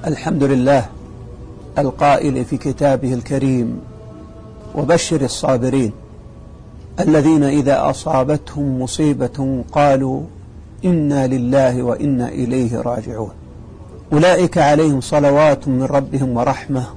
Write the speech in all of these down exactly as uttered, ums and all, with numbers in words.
الحمد لله القائل في كتابه الكريم: وبشر الصابرين الذين إذا أصابتهم مصيبة قالوا إنا لله وإنا إليه راجعون أولئك عليهم صلوات من ربهم ورحمة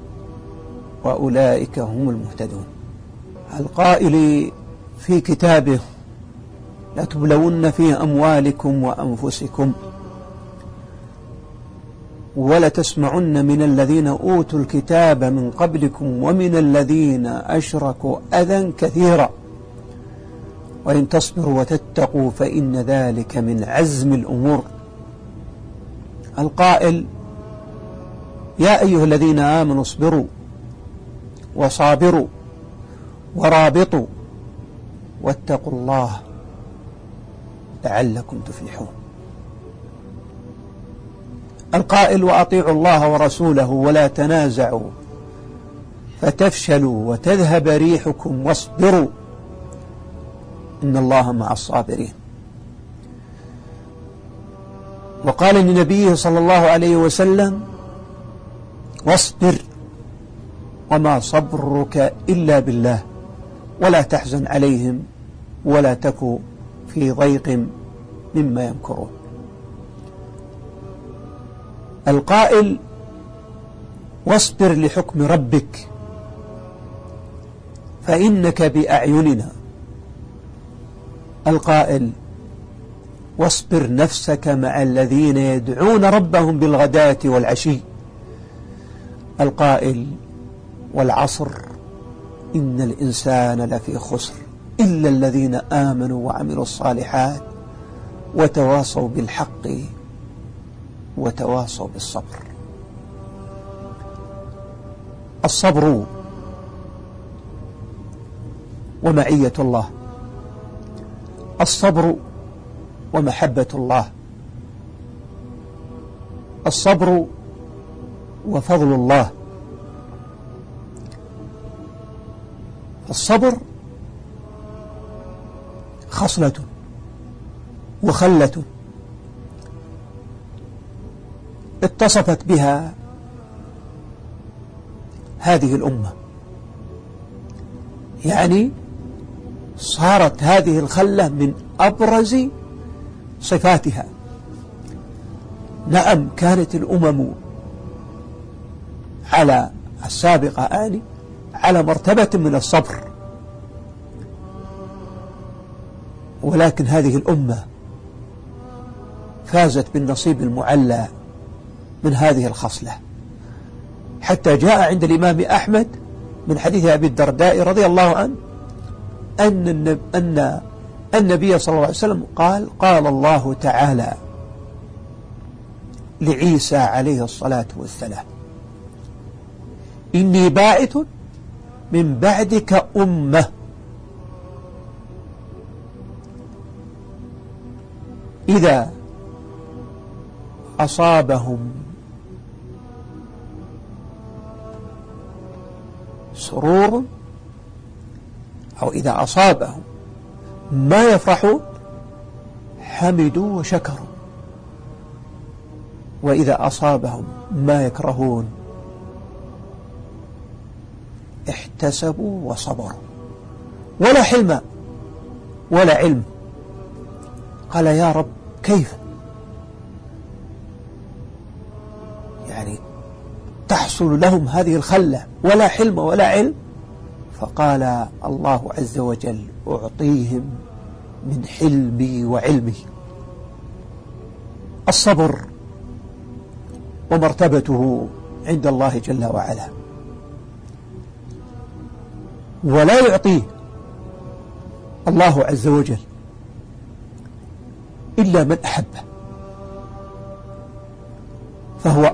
وأولئك هم المهتدون. القائل في كتابه: لتبلون في أموالكم وأنفسكم ولتسمعن من الذين أوتوا الكتاب من قبلكم ومن الذين أشركوا أذى كثيرا وإن تصبروا وتتقوا فإن ذلك من عزم الأمور. القائل: يا أيها الذين آمنوا اصبروا وصابروا ورابطوا واتقوا الله لعلكم تفلحون. القائل: وأطيعوا الله ورسوله ولا تنازعوا فتفشلوا وتذهب ريحكم واصبروا إن الله مع الصابرين. وقال لنبيه صلى الله عليه وسلم: واصبر وما صبرك إلا بالله ولا تحزن عليهم ولا تكن في ضيق مما يمكرون. القائل: واصبر لحكم ربك فإنك بأعيننا. القائل: واصبر نفسك مع الذين يدعون ربهم بالغداة والعشي. القائل: والعصر إن الإنسان لفي خسر إلا الذين آمنوا وعملوا الصالحات وتواصوا بالحق وتواصوا بالصبر. الصبر ومعية الله، الصبر ومحبة الله، الصبر وفضل الله. الصبر خصلة وخلة اتصفت بها هذه الأمة، يعني صارت هذه الخلة من أبرز صفاتها. نعم، كانت الأمم على السابقة آني على مرتبة من الصبر، ولكن هذه الأمة فازت بالنصيب المعلى من هذه الخصلة، حتى جاء عند الإمام أحمد من حديث أبي الدرداء رضي الله عنه أن أن النبي صلى الله عليه وسلم قال: قال الله تعالى لعيسى عليه الصلاة والسلام: إني باعث من بعدك أمة إذا أصابهم سرور أو إذا أصابهم ما يفرحون حمدوا وشكروا، وإذا أصابهم ما يكرهون احتسبوا وصبروا، ولا حلم ولا علم. قال: يا رب كيف يعني تحصل لهم هذه الخلة ولا حلم ولا علم؟ فقال الله عز وجل: أعطيهم من حلمي وعلمي. الصبر ومرتبته عند الله جل وعلا، ولا يعطيه الله عز وجل إلا من أحبه، فهو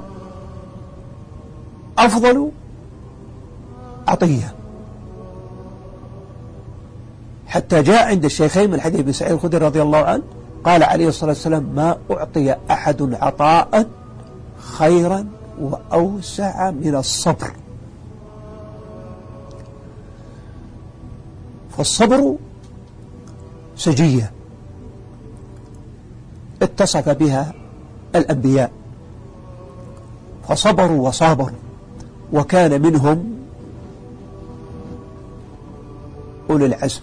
أفضل عطية. حتى جاء عند الشيخين من حديث ابن سعيد الخدري رضي الله عنه قال عليه الصلاة والسلام: ما أعطي أحد عطاء خيرا وأوسع من الصبر. فالصبر سجية اتصف بها الأنبياء فصبروا وصابروا، وكان منهم أولو العزم.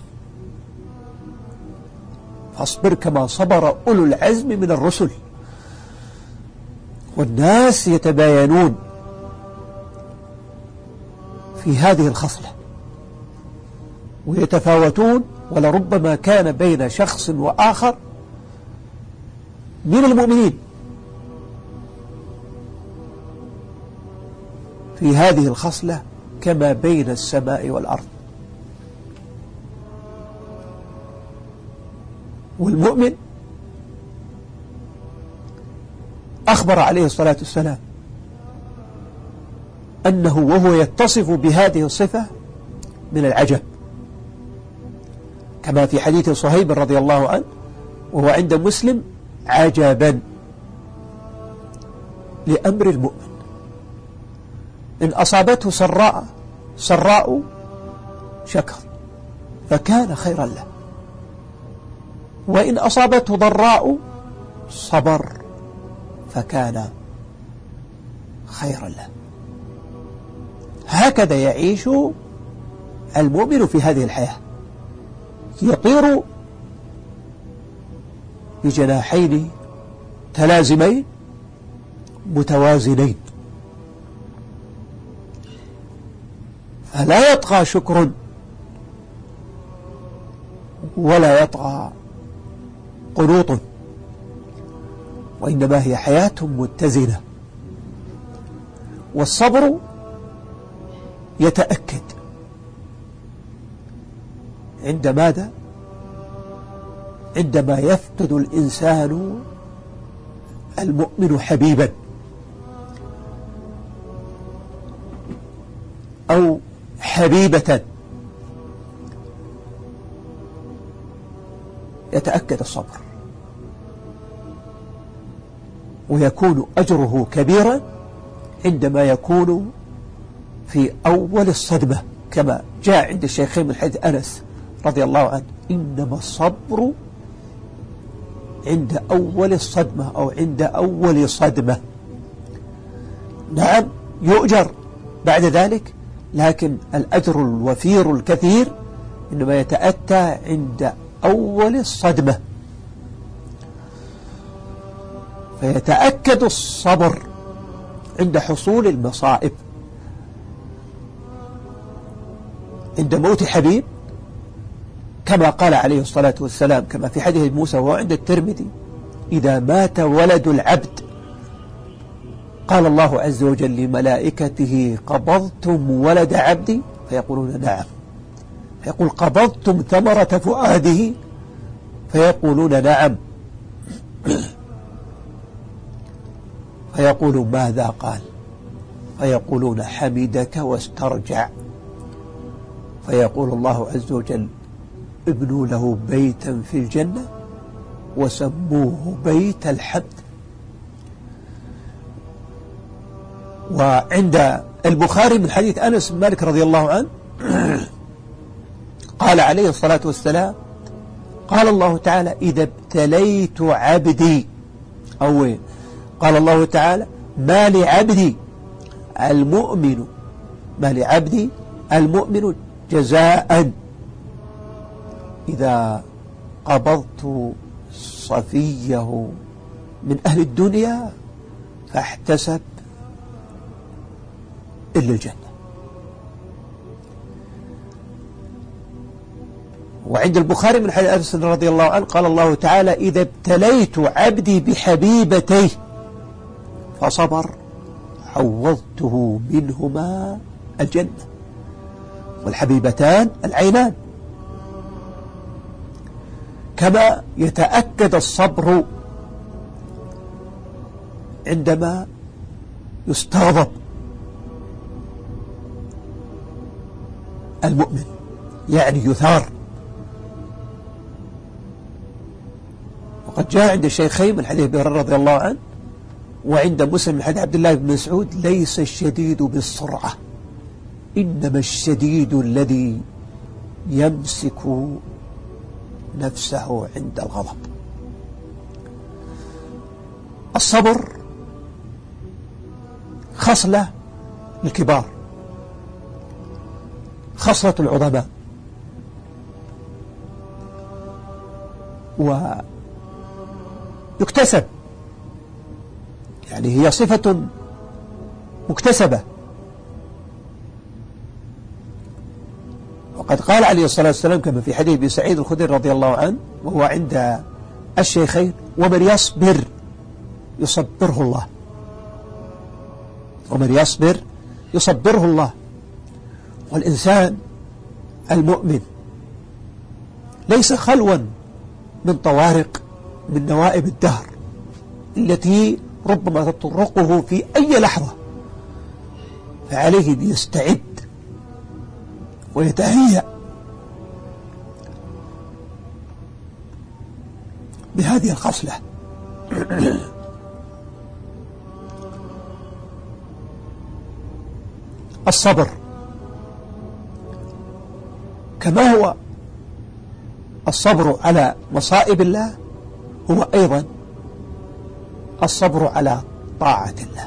فاصبر كما صبر أولو العزم من الرسل. والناس يتباينون في هذه الخصلة ويتفاوتون، ولربما كان بين شخص وآخر من المؤمنين في هذه الخصلة كما بين السماء والأرض. والمؤمن أخبر عليه الصلاة والسلام أنه وهو يتصف بهذه الصفة من العجب، كما في حديث صهيب رضي الله عنه وهو عند مسلم: عجبا لأمر المؤمن، إن أصابته سراء سراء شكر فكان خيرا له، وإن أصابته ضراء صبر فكان خيرا له. هكذا يعيش المؤمن في هذه الحياة، يطير بجناحين تلازمين متوازنين، فلا يطغى شكر ولا يطغى قنوط، وإنما هي حياة متزنة. والصبر يتأكد عند ماذا؟ عندما يفقد الإنسان المؤمن حبيبا أو حبيبة، يتأكد الصبر ويكون أجره كبيرا عندما يكون في أول الصدمة، كما جاء عند الشيخين من حديث أنس رضي الله عنه: إنما الصبر عند أول الصدمة أو عند أول صدمة. نعم يؤجر بعد ذلك، لكن الأجر الوفير الكثير إنما يتأتى عند أول الصدمة. فيتأكد الصبر عند حصول المصائب، عند موت حبيب، كما قال عليه الصلاة والسلام كما في حديث موسى وهو عند الترمذي: إذا مات ولد العبد قال الله عز وجل لملائكته: قبضتم ولد عبدي؟ فيقولون: نعم. فيقول: قبضتم ثمرة فؤاده؟ فيقولون: نعم. فيقول: ماذا قال؟ فيقولون: حمدك واسترجع. فيقول الله عز وجل: ابنوا له بيتا في الجنة وسموه بيت الحمد. وعند البخاري من حديث أنس بن مالك رضي الله عنه قال عليه الصلاة والسلام: قال الله تعالى: إذا ابتليت عبدي، أو قال الله تعالى: ما لعبدي المؤمن ما لعبدي المؤمن جزاء إذا قبضت صفيه من أهل الدنيا فاحتسب إلا الجنة. وعند البخاري من حديث أنس رضي الله عنه قال الله تعالى: إذا ابتليت عبدي بحبيبتيه فصبر عوضته منهما الجنة. والحبيبتان العينان. كما يتأكد الصبر عندما يستغضب المؤمن، يعني يثار. وقد جاء عند الشيخين من حديث أبي هريرة رضي الله عنه وعند مسلم من حديث عبد الله بن مسعود: ليس الشديد بالسرعة، إنما الشديد الذي يمسك نفسه عند الغضب. خصلة الكبار، خصلة العظماء، ويكتسب، يعني هي صفة مكتسبة. وقد قال عليه الصلاة والسلام كما في حديث ابي سعيد الخدري رضي الله عنه وهو عند الشيخين: ومن يصبر يصبره الله، ومن يصبر يصبره الله. والإنسان المؤمن ليس خلوا من طوارق من نوائب الدهر التي ربما تطرقه في أي لحظة، فعليه أن يستعد ويتهيأ بهذه الخصلة. الصبر كما هو الصبر على مصائب الله، هو أيضا الصبر على طاعة الله.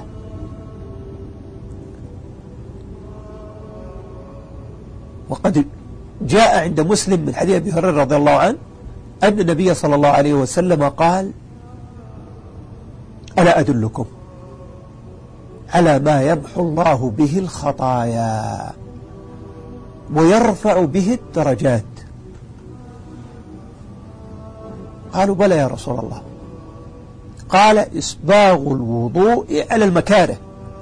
وقد جاء عند مسلم من حديث أبي هريرة رضي الله عنه أن النبي صلى الله عليه وسلم قال: ألا أدلكم على ما يمحو الله به الخطايا ويرفع به الدرجات؟ قالوا: بلى يا رسول الله. قال: إسباغ الوضوء على المكاره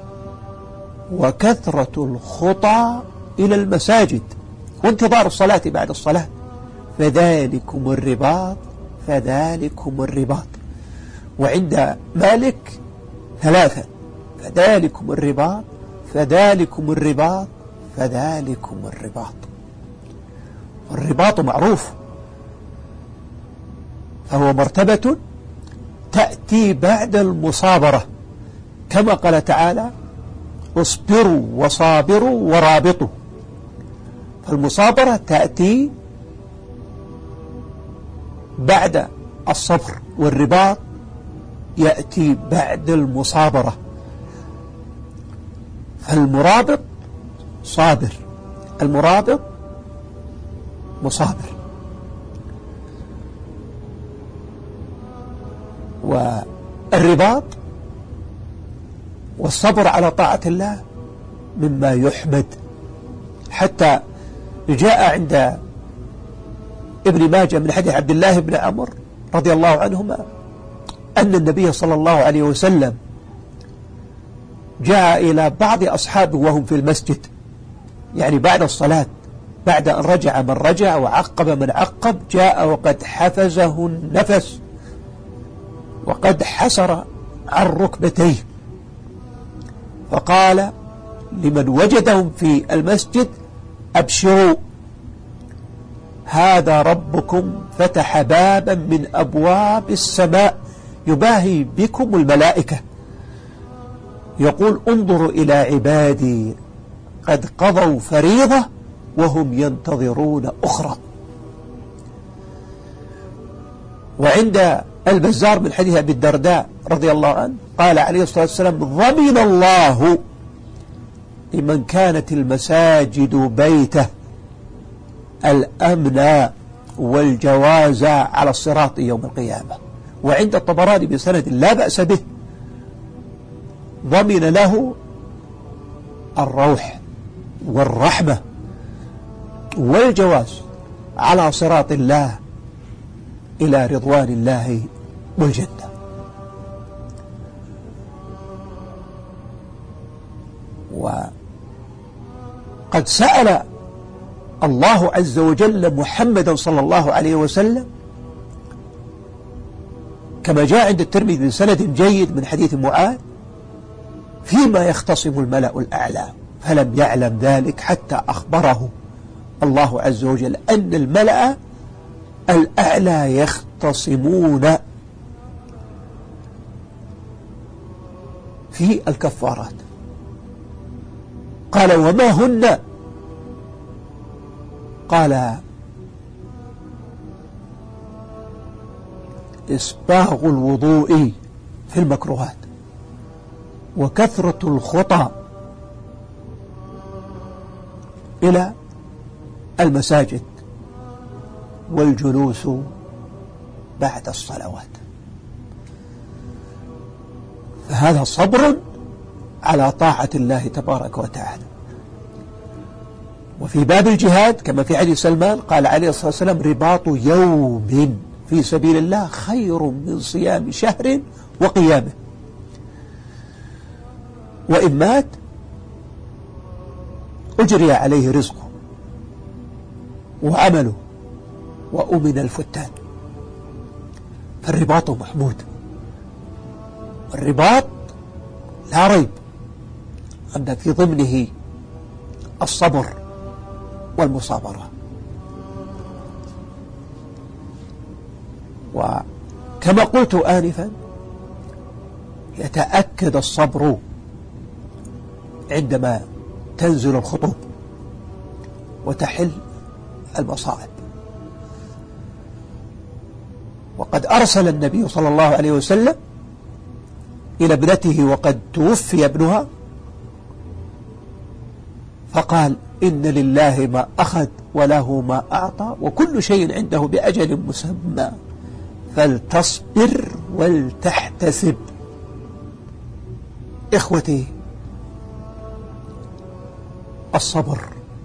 وكثرة الخطى إلى المساجد وانتظار الصلاة بعد الصلاة، فذلكم الرباط فذلكم الرباط. وعند مالك ثلاثة: فذلكم الرباط فذلكم الرباط فذلكم الرباط. والرباط معروف، فهو مرتبة تأتي بعد المصابرة، كما قال تعالى: اصبروا وصابروا ورابطوا. فالمصابرة تأتي بعد الصبر، والرباط يأتي بعد المصابرة. فالمرابط صابر، المرابط مصابر. والرباط والصبر على طاعة الله مما يحمد، حتى جاء عند ابن ماجه من حديث عبد الله بن عمر رضي الله عنهما أن النبي صلى الله عليه وسلم جاء إلى بعض أصحابه وهم في المسجد، يعني بعد الصلاة، بعد أن رجع من رجع وعقب من عقب، جاء وقد حفزه النفس وقد حسر عن ركبتيه، فقال لمن وجدهم في المسجد: أبشروا، هذا ربكم فتح بابا من أبواب السماء يباهي بكم الملائكة، يقول: انظروا إلى عبادي قد قضوا فريضة وهم ينتظرون أخرى. وعند البزار من حديث أبي الدرداء رضي الله عنه قال عليه الصلاة والسلام: ضمن الله لمن كانت المساجد بيته الأمن والجواز على الصراط يوم القيامة. وعند الطبراني بسند لا بأس به: ضمن له الروح والرحمة والجواز على صراط الله إلى رضوان الله والجنة. وقد سأل الله عز وجل محمدا صلى الله عليه وسلم كما جاء عند الترمذي بسند جيد من حديث معاذ: فيما يختصم الملأ الأعلى، فلم يعلم ذلك حتى أخبره الله عز وجل أن الملأ الأعلى يختصمون في الكفارات. قال: وما هن؟ قال: إسباغ الوضوء في المكروهات، وكثرة الخطى إلى المساجد والجلوس بعد الصلوات، فهذا صبر على طاعة الله تبارك وتعالى. وفي باب الجهاد كما في حديث سلمان قال عليه الصلاة والسلام: رباط يوم في سبيل الله خير من صيام شهر وقيامه، وإن مات أجري عليه رزقه وعمله وأمن الفتان. فالرباط محمود، الرباط لا ريب أن في ضمنه الصبر والمصابرة. وكما قلت آنفا يتأكد الصبر عندما تنزل الخطوب وتحل المصائب. وقد أرسل النبي صلى الله عليه وسلم إلى ابنته وقد توفي ابنها فقال: إن لله ما أخذ وله ما أعطى وكل شيء عنده بأجل مسمى فلتصبر ولتحتسب. إخوتي، الصبر،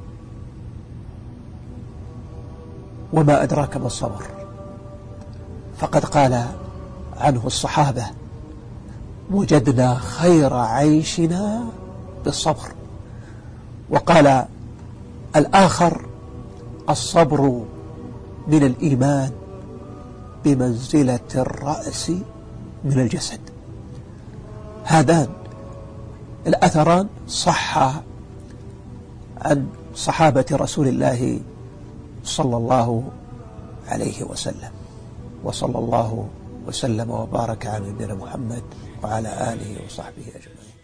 وما أدراك ما الصبر، فقد قال عنه الصحابة: وجدنا خير عيشنا بالصبر. وقال الآخر: الصبر من الإيمان بمنزلة الرأس من الجسد. هذان الأثران صح عن صحابة رسول الله صلى الله عليه وسلم، وصلى الله وسلم وبارك على نبينا محمد وعلى آله وصحبه أجمعين.